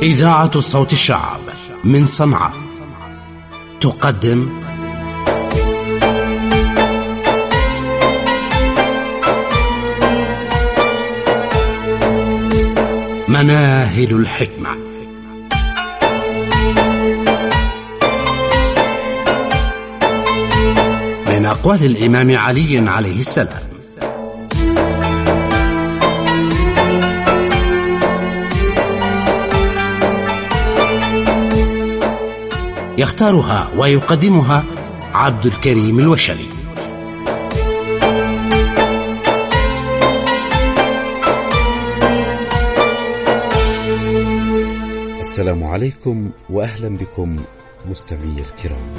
إذاعة صوت الشعب من صنعاء تقدم مناهل الحكمة. من أقوال الإمام علي عليه السلام. يختارها ويقدمها عبد الكريم الوشلي. السلام عليكم وأهلا بكم مستمعي الكرام.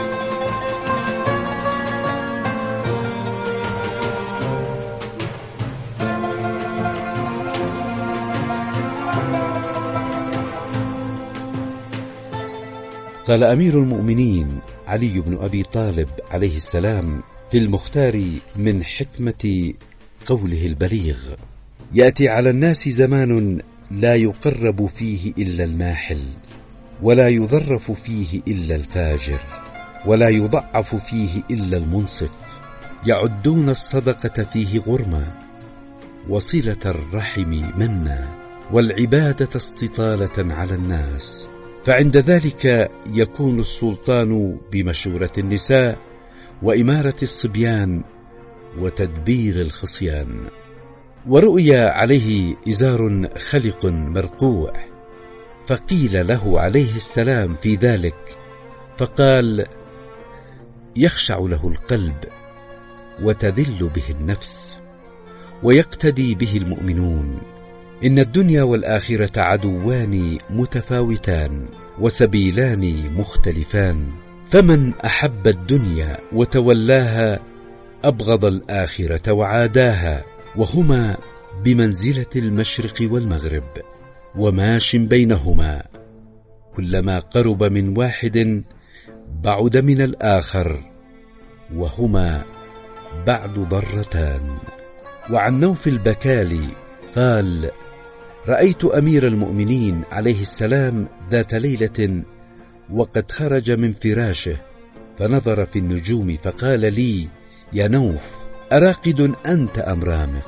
قال أمير المؤمنين علي بن أبي طالب عليه السلام في المختار من حكمة قوله البليغ: يأتي على الناس زمان لا يقرب فيه إلا الماحل، ولا يذرف فيه إلا الفاجر، ولا يضعف فيه إلا المنصف، يعدون الصدقة فيه غرما، وصلة الرحم منا، والعبادة استطالة على الناس، فعند ذلك يكون السلطان بمشورة النساء، وإمارة الصبيان، وتدبير الخصيان. ورؤي عليه إزار خلق مرقوع، فقيل له عليه السلام في ذلك فقال: يخشع له القلب، وتذل به النفس، ويقتدي به المؤمنون. إن الدنيا والآخرة عدوان متفاوتان، وسبيلان مختلفان، فمن أحب الدنيا وتولاها أبغض الآخرة وعاداها، وهما بمنزلة المشرق والمغرب، وماش بينهما، كلما قرب من واحد بعد من الآخر، وهما بعد ضرتان. وعن نوف البكالي قال: رأيت أمير المؤمنين عليه السلام ذات ليلة وقد خرج من فراشه، فنظر في النجوم فقال لي: يا نوف، أراقد أنت أم رامق؟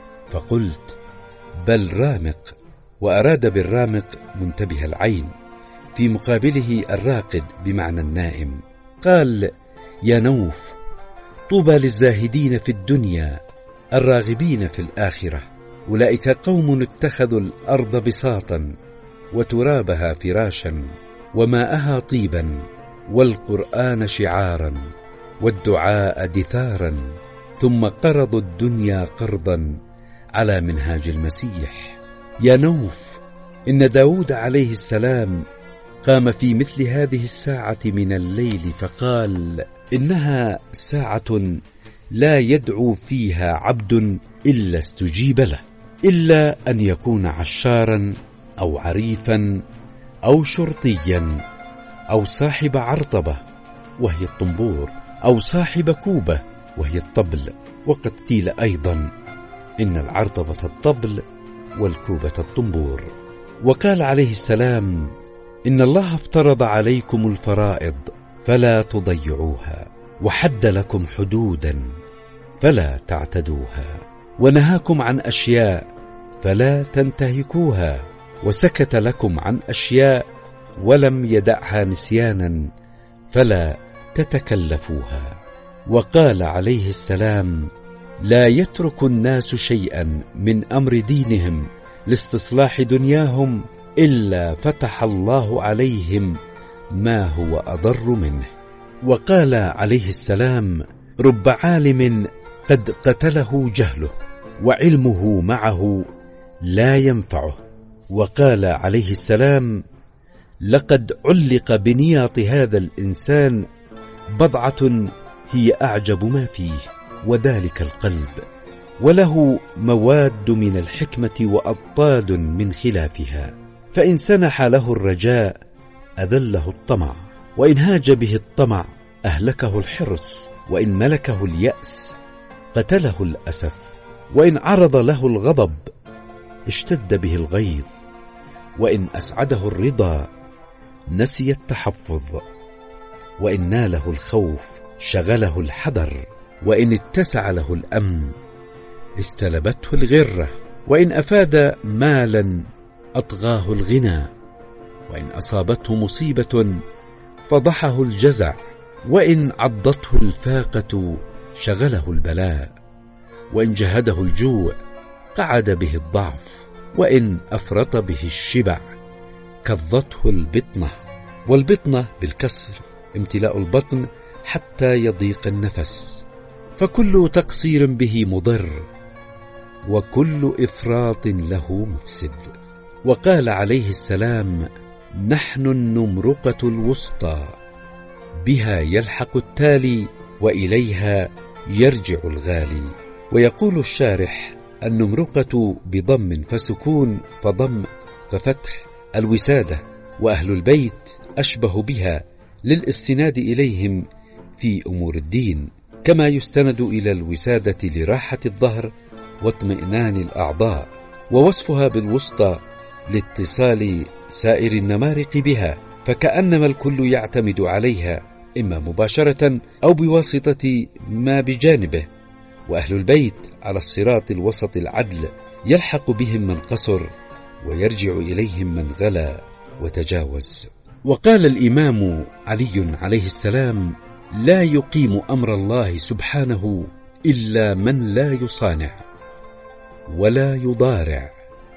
فقلت: بل رامق. وأراد بالرامق منتبه العين، في مقابله الراقد بمعنى النائم. قال: يا نوف، طوبى للزاهدين في الدنيا الراغبين في الآخرة، أولئك قوم اتخذوا الأرض بساطا، وترابها فراشا، وماءها طيبا، والقرآن شعارا، والدعاء دثارا، ثم قرضوا الدنيا قرضا على منهاج المسيح. يا نوف، إن داود عليه السلام قام في مثل هذه الساعة من الليل فقال: إنها ساعة لا يدعو فيها عبد إلا استجيب له، إلا أن يكون عشارا أو عريفا أو شرطيا أو صاحب عرطبة وهي الطنبور، أو صاحب كوبة وهي الطبل. وقد قيل أيضا إن العرطبة الطبل والكوبة الطنبور. وقال عليه السلام: إن الله افترض عليكم الفرائض فلا تضيعوها، وحد لكم حدودا فلا تعتدوها، ونهاكم عن أشياء فلا تنتهكوها، وسكت لكم عن أشياء ولم يدعها نسيانا فلا تتكلفوها. وقال عليه السلام: لا يترك الناس شيئا من أمر دينهم لاستصلاح دنياهم إلا فتح الله عليهم ما هو أضر منه. وقال عليه السلام: رب عالم قد قتله جهله، وعلمه معه لا ينفعه. وقال عليه السلام: لقد علق بنياط هذا الإنسان بضعة هي أعجب ما فيه، وذلك القلب، وله مواد من الحكمة وأضطاد من خلافها، فإن سنح له الرجاء أذله الطمع، وإن هاج به الطمع أهلكه الحرص، وإن ملكه اليأس قتله الأسف، وإن عرض له الغضب اشتد به الغيظ، وإن أسعده الرضا نسي التحفظ، وإن ناله الخوف شغله الحذر، وإن اتسع له الأمن استلبته الغرة، وإن أفاد مالا أطغاه الغنى، وإن أصابته مصيبة فضحه الجزع، وإن عضته الفاقة شغله البلاء، وإن جهده الجوع قعد به الضعف، وإن أفرط به الشبع كظته البطنة. والبطنة بالكسر امتلاء البطن حتى يضيق النفس، فكل تقصير به مضر، وكل إفراط له مفسد. وقال عليه السلام: نحن النمرقة الوسطى، بها يلحق التالي وإليها يرجع الغالي. ويقول الشارح: النمرقة بضم فسكون فضم ففتح الوسادة، وأهل البيت أشبه بها للاستناد إليهم في أمور الدين، كما يستند إلى الوسادة لراحة الظهر واطمئنان الأعضاء. ووصفها بالوسطى لاتصال سائر النمارق بها، فكأنما الكل يعتمد عليها إما مباشرة أو بواسطة ما بجانبه. وأهل البيت على الصراط الوسط العدل، يلحق بهم من قصر ويرجع إليهم من غلا وتجاوز. وقال الإمام علي عليه السلام: لا يقيم أمر الله سبحانه إلا من لا يصانع ولا يضارع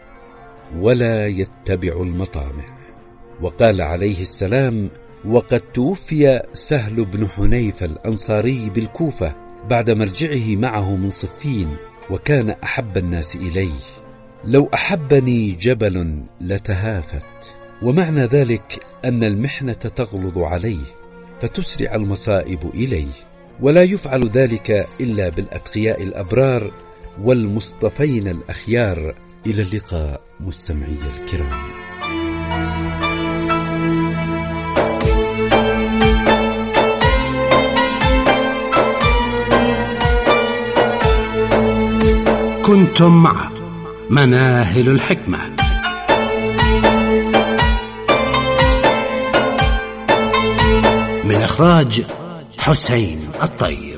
ولا يتبع المطامع. وقال عليه السلام: وقد توفي سهل بن حنيف الأنصاري بالكوفة بعد مرجعه معه من صفين، وكان أحب الناس إليه. لو أحبني جبل لتهافت. ومعنى ذلك أن المحنة تغلظ عليه فتسرع المصائب إليه، ولا يفعل ذلك إلا بالأتقياء الأبرار والمصطفين الأخيار. إلى اللقاء مستمعي الكرام. كنتم مع مناهل الحكمة، من إخراج حسين الطيب.